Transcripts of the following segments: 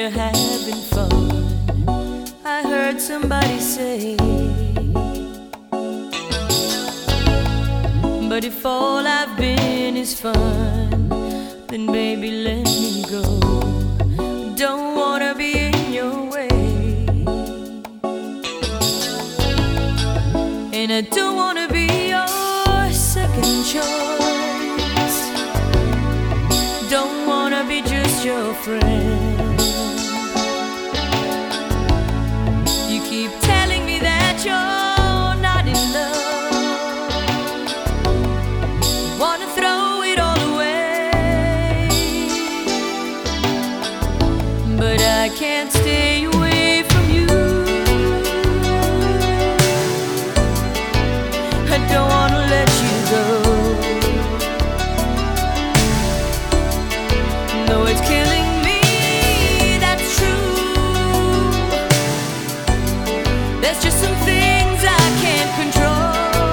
we're having fun, I heard somebody say. But if all I've been is fun, then baby let me go. Don't wanna be in your way, and I don't wanna be your second choice. Don't wanna be just your friend. You keep telling me that you're not in love, wanna throw it all away, but I can't stay away from you. I don't wanna let you go. No, it's killing me, that's true. There's just some things I can't control.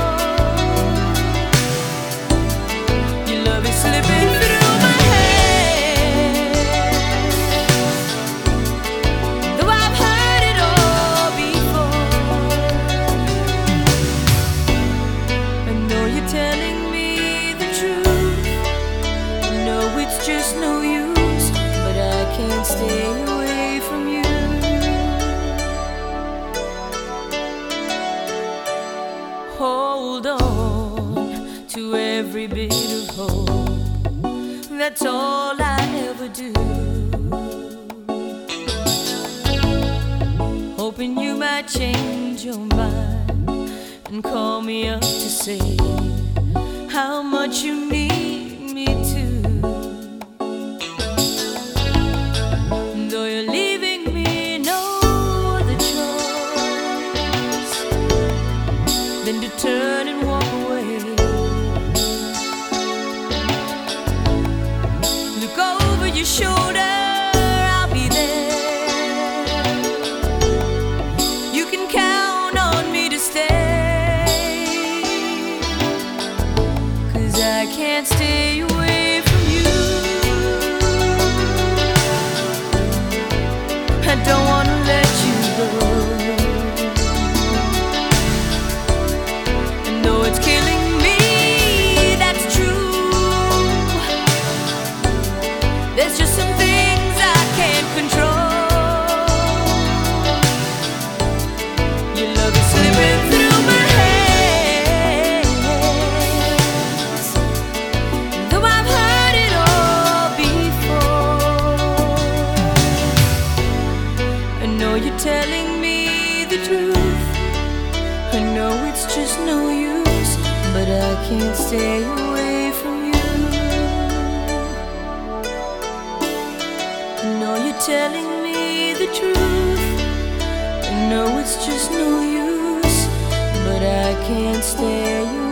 Your love is slipping through my hands, though I've heard it all before. I know you're telling me the truth. No, it's just no use, but I can't stay away from you. Hold on to every bit of hope, that's all I ever do. Hoping you might change your mind and call me up to say how much you need me to. Though you're leaving me no other choice than to turn and walk away. Look over your shoulder, I'll be there. You can count on me to stay, 'cause I can't stay away from you. I don't wanna let you go. I know it's killing me, that's true. There's just some things I can't control. Your love is slipping through my hands, though I've heard it all before. I know you're telling me the truth. I know it's just no use, but I can't stay away from you. I know you're telling me the truth. I know it's just no use, but I can't stay away.